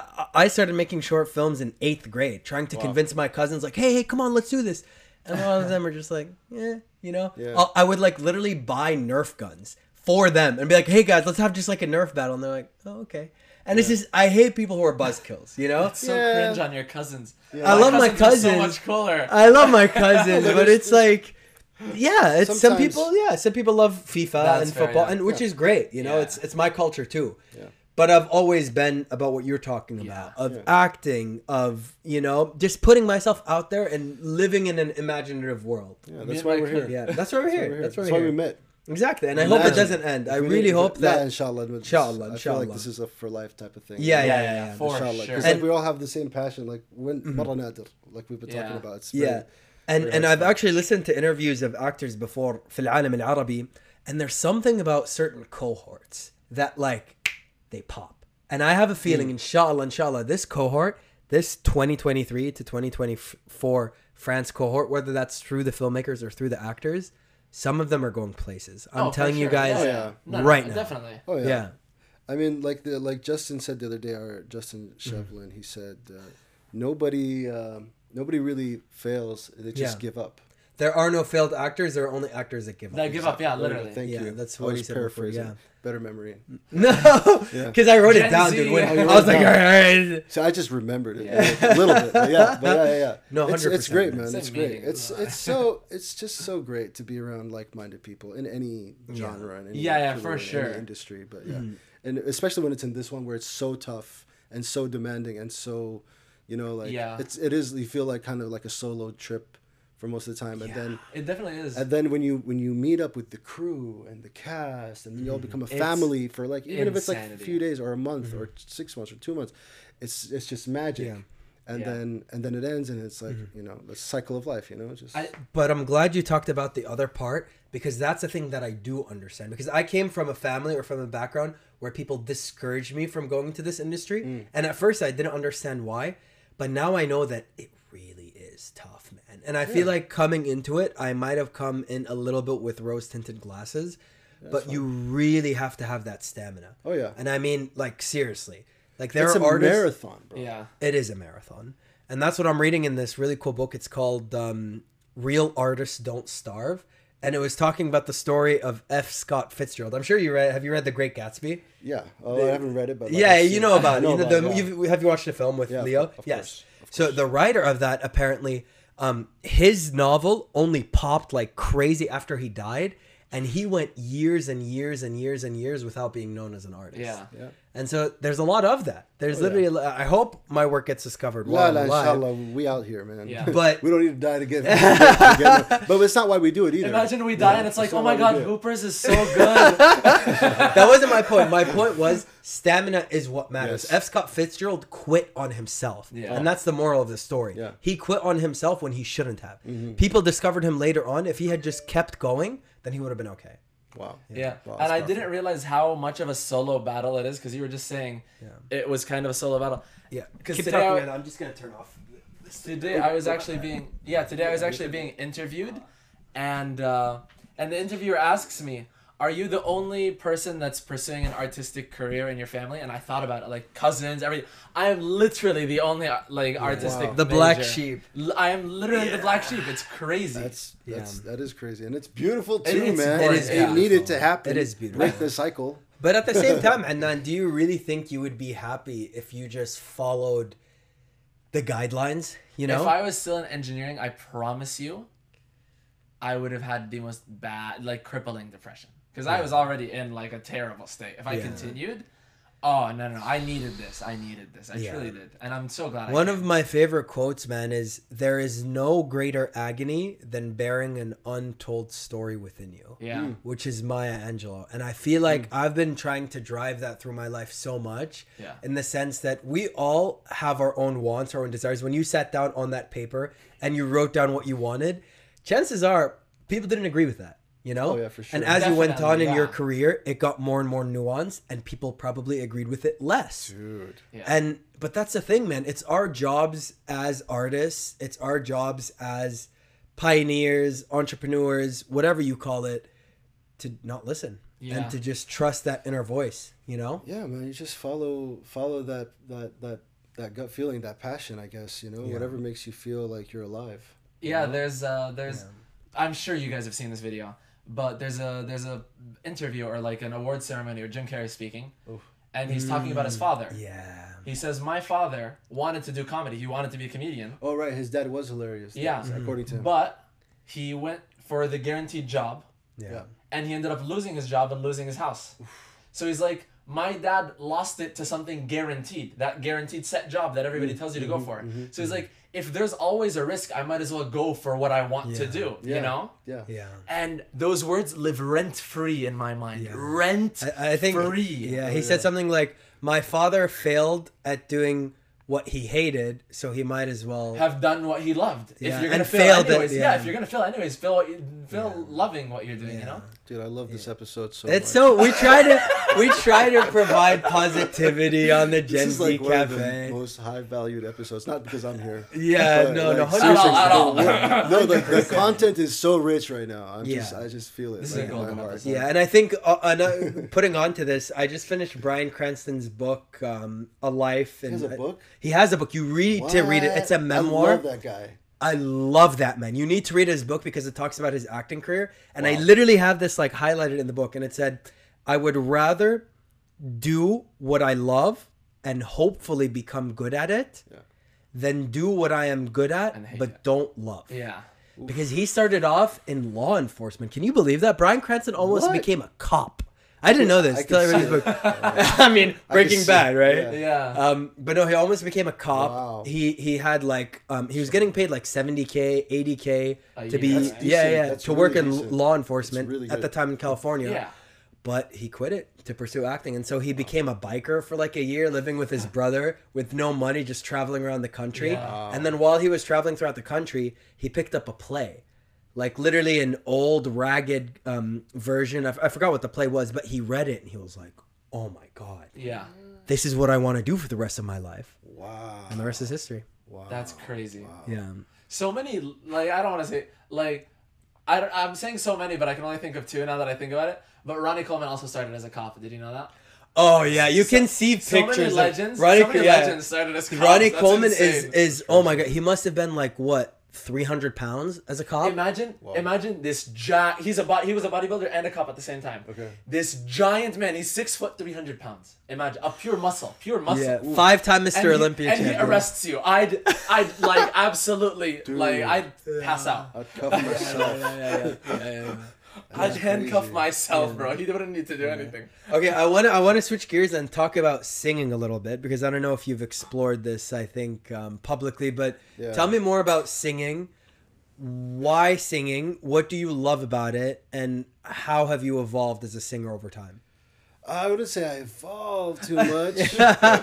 I started making short films in 8th grade, trying to convince my cousins, like, hey, come on, let's do this. And a lot of them are just like, you know? Yeah. I would, like, literally buy Nerf guns for them and be like, hey, guys, let's have just, like, a Nerf battle. And they're like, oh, okay. And it's just, I hate people who are buzzkills, you know? It's so Yeah. cringe on your cousins. I love my are cousins. so much cooler. I love my cousins, but it's like, yeah, it's some Sometimes- people love FIFA That's and fair, football, yeah. and which is great, you know, Yeah. it's my culture too. Yeah. But I've always been about what you're talking about, Yeah. of acting, of, you know, just putting myself out there and living in an imaginative world. Yeah, Me that's and why my we're here. crew. Yeah, that's why we're here. That's why That's we're why we here. met. Exactly, and I hope it Imagine. doesn't end. I If we really didn't- hope that. inshallah. Inshallah, I feel like inshallah. this is a for life type of thing. Yeah. For Inshallah. sure. Because And- like we all have the same passion. Like when marra nadir, like we've been talking Yeah. about. It's Yeah. very, And very and nice I've stuff. actually listened to interviews of actors before في العالم العربي, and there's something about certain cohorts that like they pop. And I have a feeling, inshallah, this cohort, this 2023 to 2024 France cohort, whether that's through the filmmakers or through the actors, some of them are going places. I'm Oh, for telling you sure. guys Oh, yeah. No, right now. Definitely. Oh yeah. Yeah. I mean, like Justin said the other day, or Justin Shevlin, he said, nobody really fails. They just Yeah. give up. There are no failed actors. There are only actors that give up. They give up, yeah, literally. Thank Yeah, you. that's I what was he said before, paraphrasing. yeah. Better memory. No, Yeah. because I wrote it Gen down, Z. dude. When, Oh, you I was wrote like, it all down. right. So I just remembered it a little bit. But yeah. No, It's 100%, great, man. man. Same It's great. meaning. It's just so great to be around like-minded people in any genre and any Yeah, career, for in sure. any industry. But yeah, and especially when it's in this one where it's so tough and so demanding and so, you know, like Yeah. it is. You feel like kind of like a solo trip for most of the time, and then. It definitely is. And then when you meet up with the crew and the cast, and you all become a family for like even if it's like a insanity. few days or a month or 6 months or 2 months, it's just magic. Yeah. And Yeah. then it ends, and it's like you know the cycle of life. You know, just But I'm glad you talked about the other part, because that's the thing that I do understand. Because I came from a family or from a background where people discouraged me from going to this industry. And at first I didn't understand why. But now I know that it really is tough, man. And I feel like coming into it, I might have come in a little bit with rose-tinted glasses. But you really have to have that stamina. Oh, yeah. And I mean, like, seriously. Like, there it's are a artists... marathon, bro. yeah. It is a marathon. And that's what I'm reading in this really cool book. It's called Real Artists Don't Starve. And it was talking about the story of F. Scott Fitzgerald. I'm sure have you read The Great Gatsby? Yeah. Oh, I haven't read it, but like, Yeah, I've you seen know about it. I You know, about it, yeah. have you watched the film with Yeah, Leo? of Yes. course, of So the writer of that, apparently, his novel only popped like crazy after he died. And he went years and years and years and years without being known as an artist. Yeah. Yeah. And so there's a lot of that. There's literally, I hope my work gets discovered La, while la, I'm alive. inshallah, we out here, man. Yeah. But we don't need to die to get but it's not why we do it either. Imagine we die and it's like, not oh my why we god, do it. Hoopers is so good. that wasn't my point. My point was stamina is what matters. Yes. F. Scott Fitzgerald quit on himself. Yeah. And that's the moral of the story. Yeah. He quit on himself when he shouldn't have. People discovered him later on. If he had just kept going, then he would have been okay. Wow. Yeah, Wow, and I it's didn't realize how much of a solo battle it is because you were just saying it was kind of a solo battle. Yeah. 'Cause Keep today talking, I- man. I'm just going to turn off. Today I was actually being interviewed, and the interviewer asks me, "Are you the only person that's pursuing an artistic career in your family?" And I thought about it, like cousins, everything. I am literally the only artistic. Wow. The black major. sheep. I am literally the black sheep. It's crazy. That is crazy, and it's beautiful too, It's man. gorgeous, It yeah. needed to happen. It is beautiful. Break the cycle. But at the same time, Adnan, do you really think you would be happy if you just followed the guidelines? You know, If I was still in engineering, I promise you, I would have had the most bad, like crippling depression. Because I was already in like a terrible state. If I continued, oh no, I needed this. I truly did, and I'm so glad. One of my favorite quotes, man, is there is no greater agony than bearing an untold story within you. Yeah. Which is Maya Angelou. And I feel like I've been trying to drive that through my life so much. Yeah. In the sense that we all have our own wants, our own desires. When you sat down on that paper and you wrote down what you wanted, chances are people didn't agree with that. You know? Oh, yeah, for sure. And as you went on Definitely, in your yeah. career, it got more and more nuanced and people probably agreed with it less. Dude. Yeah. But that's the thing, man. It's our jobs as artists. It's our jobs as pioneers, entrepreneurs, whatever you call it, to not listen and to just trust that inner voice, you know? Yeah, man. You just follow that gut feeling, that passion, I guess, you know, whatever makes you feel like you're alive. Yeah, there's I'm sure you guys have seen this video, but there's a interview or like an award ceremony or Jim Carrey speaking, and he's talking about his father. Yeah. He says, my father wanted to do comedy. He wanted to be a comedian. Oh, right. His dad was hilarious. Yeah. According to him. But he went for the guaranteed job, Yeah. and he ended up losing his job and losing his house. So he's like, my dad lost it to something guaranteed, that guaranteed set job that everybody tells you to go for. So he's like, if there's always a risk, I might as well go for what I want to do, you know? Yeah. Yeah. And those words live rent free in my mind. Rent I think free. Yeah, he said something like, "My father failed at doing what he hated, so he might as well Have done what he loved. Yeah, If you're gonna and fail failed at- anyways, yeah. if you're gonna fail anyways, feel loving what you're doing, you know? Dude, I love this episode so It's much. so we try to provide positivity on the Gen This is Z like one of the Cafe. most high valued episodes. Not because I'm here. Yeah, but, no, like, 100%. seriously, At all. No, like the content is so rich right now. I just feel it. This is like, a in my golden heart. episode. Yeah, and I think putting on to this, I just finished Bryan Cranston's book, A Life. And He has a book? He has a book. You need to read it. It's a memoir. I love that guy. I love that, man. You need to read his book because it talks about his acting career. And I literally have this like highlighted in the book. And it said, I would rather do what I love and hopefully become good at it than do what I am good at And hate but it. don't love. Yeah. Because he started off in law enforcement. Can you believe that? Bryan Cranston almost What? became a cop. I didn't know this. I Till I can read see his book. it. I mean, I Breaking can see Bad, it. right? Yeah. But no, he almost became a cop. Wow. He had like he was getting paid like 70K, 80K A to be year. That's yeah decent. That's to work really in decent. law enforcement That's really at the good. time in California. Yeah. But he quit it to pursue acting, and so he became a biker for like a year, living with his brother with no money, just traveling around the country. Yeah. And then while he was traveling throughout the country, he picked up a play. Like literally an old ragged version. I forgot what the play was, but he read it and he was like, "Oh my god, Yeah. this is what I want to do for the rest of my life." Wow. And the rest is history. Wow. That's crazy. Yeah. So many, like, I don't want to say, like, I'm saying so many, but I can only think of two now that I think about it. But Ronnie Coleman also started as a cop. Did you know that? Oh yeah, you can see So many pictures. legends. Of Ronnie, so many yeah. legends started as cops. Ronnie That's Coleman insane. is oh my god, he must have been like what 300 pounds as a cop. Imagine this he was a bodybuilder and a cop at the same time. Okay. This giant man, he's 6 foot 300 pounds. Imagine a pure muscle. Yeah, Ooh. 5-time Mr. And Olympia he champion. arrests you. I'd like absolutely like I'd pass out. I'd cover myself. yeah. I'd handcuff crazy. myself, bro. He wouldn't need to do anything. Okay, I want to switch gears and talk about singing a little bit because I don't know if you've explored this. I think publicly, but Yeah. tell me more about singing. Why singing? What do you love about it? And how have you evolved as a singer over time? I wouldn't say I evolved too much,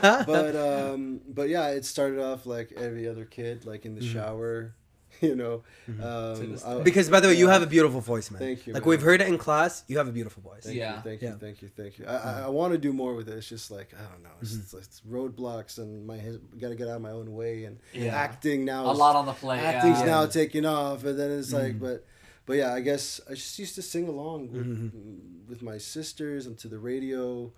but yeah, it started off like every other kid, like in the shower, you know. Because by the way, you have a beautiful voice, man. Thank you, Like man. we've heard it in class, you have a beautiful voice. Yeah. Thank Yeah. you. I want to do more with it. It's just like I don't know. It's roadblocks and got to get out of my own way and Yeah. acting now. A lot on the plate. Acting's Yeah. now taking off, and then it's like, but yeah, I guess I just used to sing along with my sisters and to the radio.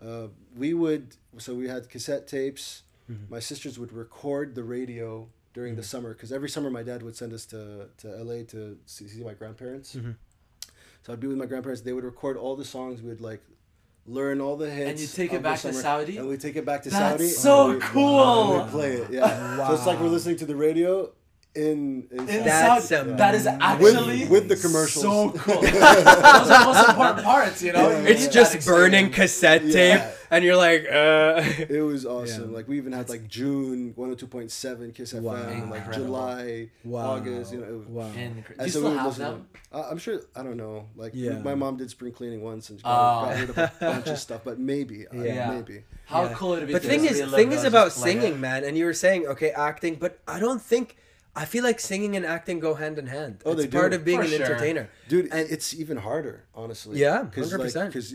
We had cassette tapes. My sisters would record the radio during the summer because every summer my dad would send us to LA to see my grandparents. So I'd be with my grandparents. They would record all the songs. We'd like learn all the hits. And you take it of the back to summer, Saudi? And we take it back to That's Saudi. so and cool. And we play it, yeah. So it's like we're listening to the radio in Saudi. That's Saudi. amazing. That is actually with the commercials. so cool. Those are the most important parts, you know? Yeah. You It's need just that burning experience. cassette tape, Yeah. and you're like, It was awesome. Yeah. Like we even had like June 102.7 Kiss FM, and like Incredible. July, Wow. August. You know, it was, wow. And do and you so still we would have listen to them? I'm sure. I don't know. Like Yeah. my mom did spring cleaning once and Oh. got rid of a bunch of stuff, but maybe, Yeah. maybe. How Yeah. cool would it be But to thing just is, relive thing is those, about just play it? singing, man. And you were saying, okay, acting, but I don't think. I feel like singing and acting go hand in hand. Oh, it's they do. part of being For an sure. entertainer. Dude, and it's even harder, honestly. Yeah, because 100%. Because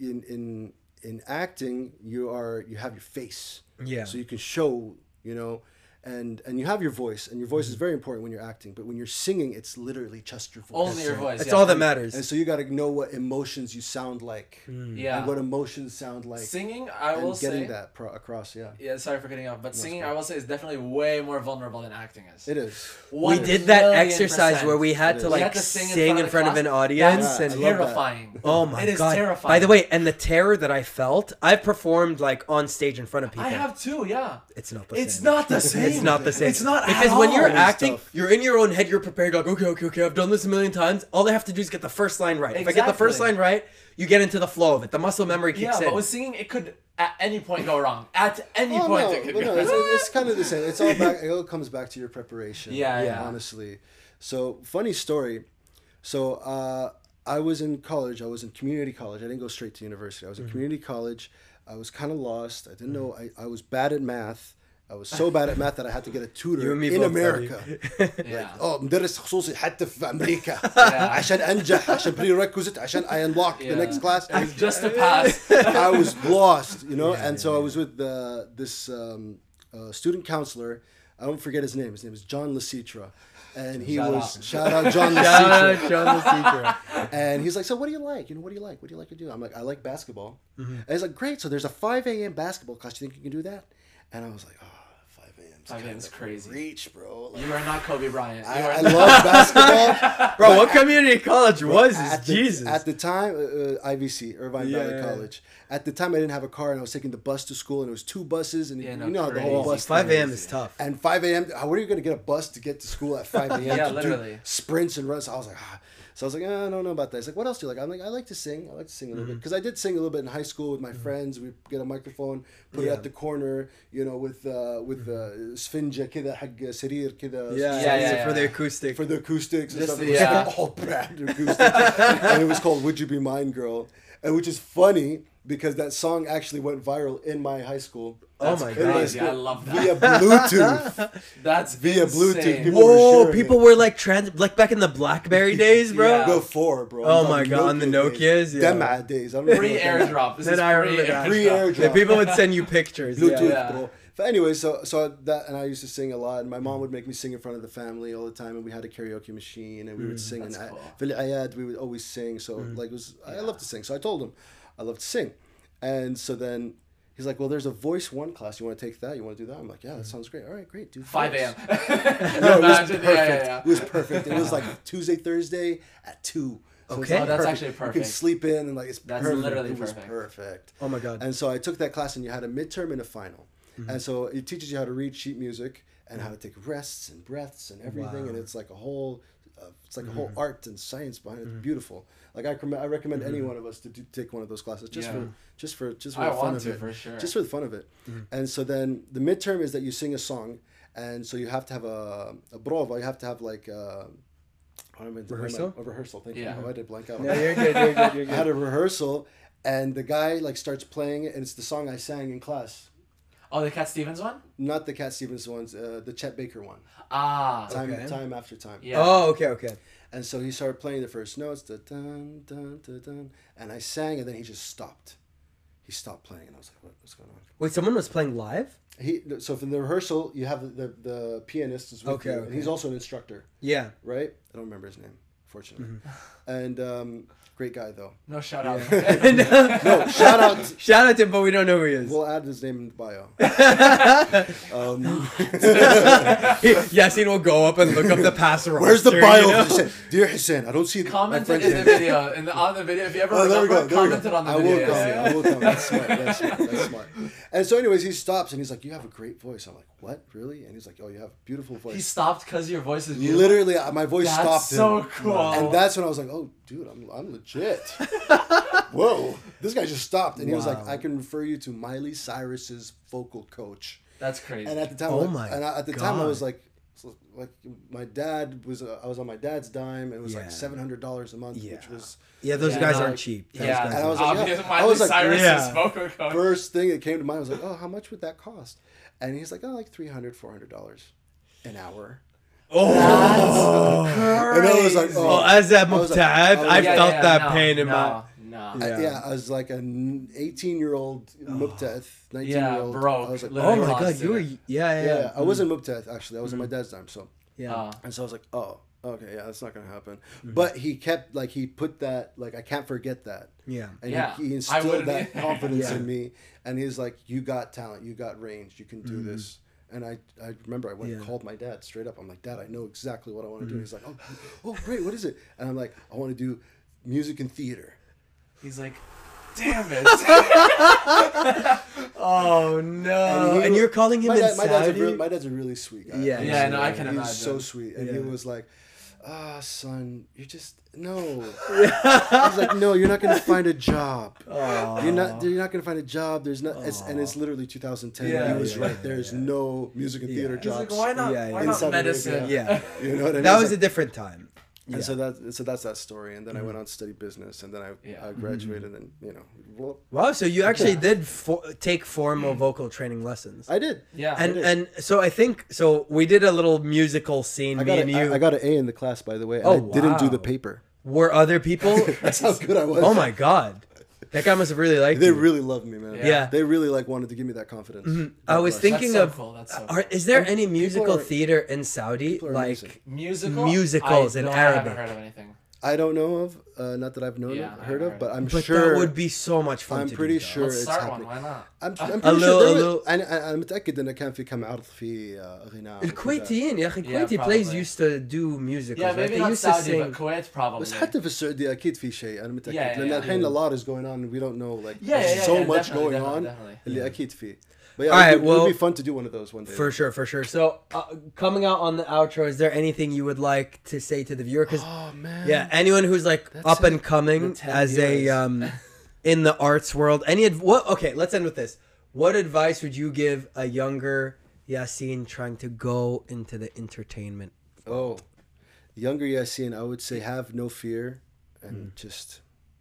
in acting, you have your face. Yeah. So you can show, and you have your voice, and your voice is Mm-hmm. very important when you're acting. But when you're singing, it's literally just your voice. Only your voice. That's yeah. all that matters. And so you got to know what emotions you sound like, Yeah. and what emotions sound like, Singing, I will and getting say. that across. Yeah, Yeah, sorry for cutting off, but singing, I will say, is definitely way more vulnerable than acting is. it is. We did that exercise where we had to We like had to sing in front of an class. audience, That's and I love that. terrifying. oh my It is god! terrifying. By the way, and the terror that I felt, I've performed like on stage in front of people. I have too, yeah. It's not the same. It's not the same. It's not the same. It's not because at when you're all. acting, Tough. you're in your own head. You're prepared. You're like, okay. I've done this a million times. All I have to do is get the first line right. If I get the first Exactly. line right, you get into the flow of it. The muscle memory kicks Yeah, in. but with singing, it could at any point go wrong. At any Oh, point, no, it could but go no, wrong. it's kind of the same. It's all back. It all comes back to your preparation. Yeah. Honestly, so funny story. So I was in college. I was in community college. I didn't go straight to university. I was in community college. I was kind of lost. I didn't know. I was bad at math. I was so bad at math that I had to get a You tutor and me in both, America. Yeah. مدرس خصوصي حتى في أمريكا Yeah. عشان أنجح عشان prerequisite عشان I unlock the Yeah. next class. It was just a pass. I was lost, Yeah, and so I was with this student counselor. I don't forget his name. His name is John Lecitra. And he Shout was, out. shout out John Shout Lecitra. out John the Secret. And he's like, so what do you like? What do you like? What do you like to do? I'm like, I like basketball. And he's like, great. So there's a 5 a.m. basketball class. You think you can do that? And I was like, oh, 5 a.m. 5 a.m. is crazy. Reach, bro. Like, You are not Kobe Bryant. You I are love basketball. Bro, what community college was this? At the, Jesus. At the time, IVC, Irvine Valley Yeah. College. At the time, I didn't have a car, and I was taking the bus to school, and it was 2 buses, and Yeah, you no, know how the whole crazy. bus 5 thing a.m. is. is tough. And 5 a.m. How are you going to get a bus to get to school at 5 a.m. Yeah, to literally. do sprints and runs? So I was like, So I was like, I don't know about that. He's like, what else do you like? I'm like, I like to sing. I like to sing a little bit because I did sing a little bit in high school with my friends. We get a microphone, put it Yeah. at the corner, with سفنجة كده حق سرير كده. Yeah. For the acoustic. For the acoustics and Just stuff. the- It was yeah. like all bad acoustics. And it was called Would You Be Mine Girl? And which is funny because that song actually went viral in my high school. Oh my It god. was Crazy. I love that. Via Bluetooth. That's Via Bluetooth, insane. people were Whoa, sharing people it. were like like back in the BlackBerry days, bro. Yeah. Before, bro. Oh I'm my talking God, on the Nokia Nokias, yeah. Demma days. I don't know Free what that- airdrop. This Then is I free remember that. Free airdrop. airdrop. Yeah, people would send you pictures. Bluetooth, Yeah. Yeah. bro. But anyway, so that, and I used to sing a lot. And my mom would make me sing in front of the family all the time, and we had a karaoke machine, and we would sing. That's And cool. في الأعياد, we would always sing. So like, I love to sing. So I told him, I love to sing, and so then he's like, well, there's a voice 1 class. You want to take that? You want to do that? I'm like, yeah, that sounds great. All right, great. Do 5 voice. a.m. No, it was Imagine, perfect. yeah. It was perfect. It was like Tuesday, Thursday at 2. So it's Okay. like Oh, that's perfect. actually You perfect. can sleep in and like it's That's perfect. literally it was perfect. perfect. Oh my god. And so I took that class, and you had a midterm and a final. And so it teaches you how to read sheet music and how to take rests and breaths and everything. Wow. And it's like a whole, a whole art and science behind it. It's beautiful. Like I recommend any one of us to take one of those classes just Yeah. for I the fun want of to it. for sure. Just for the fun of it. And so then the midterm is that you sing a song, and so you have to have a prova. You have to have like Rehearsal? A rehearsal. Thank Yeah. you. Oh, I did blank out. No, you're good. You're good. You're I had good. a rehearsal, and the guy like starts playing it, and it's the song I sang in class. Oh, the Cat Stevens one? Not the Cat Stevens ones, the Chet Baker one. Ah. Okay. Time after time. Yeah. Oh, okay. And so he started playing the first notes, the dun dun dun dun, and I sang, and then he just stopped. He stopped playing, and I was like, "What's going on?" Wait, someone was playing live? So for the rehearsal, you have the pianist is with Okay, you, and okay. he's also an instructor, Yeah. right? I don't remember his name. fortunately. And great guy though. No shout out. No, shout out. Shout out to him, but we don't know who he is. We'll add his name in the bio. Yasin will go up and look up the past roster. Where's the bio? you know? Hussein? Dear Hussein, I don't see my Commented friend's in the name. video. On the video, if you ever remember, commented on the I video. will come. I will come. That's smart. That's smart. That's smart. And so, anyways, he stops and he's like, "You have a great voice." I'm like, "What? Really?" And he's like, "Oh, you have a beautiful voice." He stopped because your voice is beautiful. Literally, my voice That's stopped him. so cool. And that's when I was like, "Oh, dude, I'm legit." Whoa, this guy just stopped, and he was like, Wow. "I can refer you to Miley Cyrus's vocal coach." That's crazy. And at the time, at the time, I was like my dad was. I was on my dad's dime, and it was like $700 a month, which was those Yeah, guys no, aren't cheap. Those yeah, guys and I aren't was like, obviously, I Miley was like, Cyrus yeah. is vocal coach. first thing that came to mind was like, "Oh, how much would that cost?" And he's like, "Oh, like $300-$400 an hour." Oh, And I was like, oh, as a I was like- mubta'ad, I Yeah, felt yeah, that no, pain in my. No. Yeah. I was like an 18-year-old mubta'ath, 19-year-old. Yeah, broke. I was like, Oh Literally my lost god, it. you were yeah. I wasn't mubta'ath actually. I was on my dad's dime, so. yeah. And so I was like, oh, okay, yeah, that's not gonna happen. But he kept he put that I can't forget that. Yeah. And Yeah, he I instilled wouldn't that either. confidence Yeah. in me. And he's like, you got talent, you got range, you can do this. And I remember I went and called my dad straight up. I'm like, Dad, I know exactly what I want to do. He's like, oh, great, what is it? And I'm like, I want to do music and theater. He's like, damn it. Oh no! And you're calling him my, in dad, Saudi? my dad's a really sweet guy. Yeah. Yeah, no, I can He's imagine. so sweet. And he Yeah. was like, son, you're just, no. He's like, no, you're not going to find a job. You're not going to find a job. There's not, and it's literally 2010. Yeah, he was yeah, right. There's no music and theater He's jobs. like, why not? Yeah, Why yeah. not Inside medicine? Arabia. Yeah. You know what I mean? That It's was a like- different time. And so that's that story. And then I went on to study business, and then I graduated, and Wow, so you actually did take formal vocal training lessons. I did. Yeah. And so I think we did a little musical scene. Me and you. I got an A in the class, by the way. And Oh, I didn't do wow. the paper. Were other people? That's how good I was. Oh my god, that guy must have really liked They you. really loved me, man. Yeah. They really wanted to give me that confidence. I was God bless. thinking That's so of. cool. That's so cool. Is there any musical are- theater in Saudi people are amazing. Musical? musicals in I Arabic? haven't heard of anything. I don't know of, not that I've heard of, but I'm But sure. that would be so much fun. I'm to pretty do, though. sure Let's it's start happening. one. Why not? I'm A pretty little- sure a there little- أنا متأكد إنه كان في كم عرض في غناء. الكويتيين يا أخي Yeah, Kuwaiti plays probably. used to do musicals. Yeah, right? maybe They not used to Saudi, sing. but Kuwait probably. بس حتى في السعودية أكيد في شيء أنا متأكد Yeah, لأن yeah, الحين yeah. a lot is going on and we don't know like Yeah, there's yeah, so yeah, much definitely, going on definitely. اللي أكيد فيه. But yeah, All right, it would well- be fun to do one of those one day. For sure. So, coming out on the outro, is there anything you would like to say to the viewer? Because Oh man. yeah, anyone who's like That's up it. and coming The 10 as a years. in the arts world, okay, let's end with this. What advice would you give a younger Yasin trying to go into the entertainment? Oh, younger Yasin, I would say have no fear and just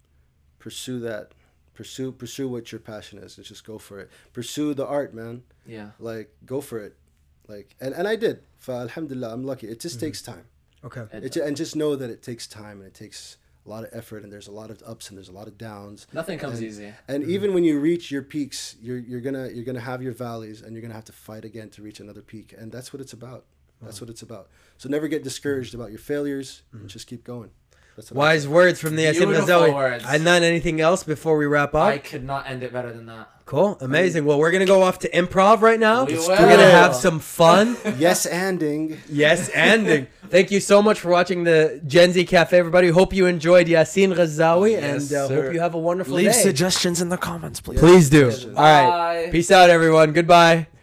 pursue that. Pursue what your passion is and just go for it. Pursue the art, man. Yeah. Like go for it. Like and I did. Alhamdulillah, I'm lucky. It just takes time. Okay. And just know that it takes time and it takes a lot of effort and there's a lot of ups and there's a lot of downs. Nothing comes easy. And even when you reach your peaks, you're gonna have your valleys and you're gonna have to fight again to reach another peak. And that's what it's about. That's what it's about. So never get discouraged about your failures and just keep going. That's what Wise words from the Yasin Beautiful Ghazawi. words. And then anything else before we wrap up? I could not end it better than that. Cool. Amazing. Well, we're going to go off to improv right now. We We're going to will. have some fun. yes, anding. Yes, ending. Thank you so much for watching the Gen Z Cafe, everybody. Hope you enjoyed Yasin Ghazawi Yes, and sir. hope you have a wonderful Leave day. suggestions in the comments, please. Please do. Suggestions. All right. Bye. Peace out, everyone. Goodbye.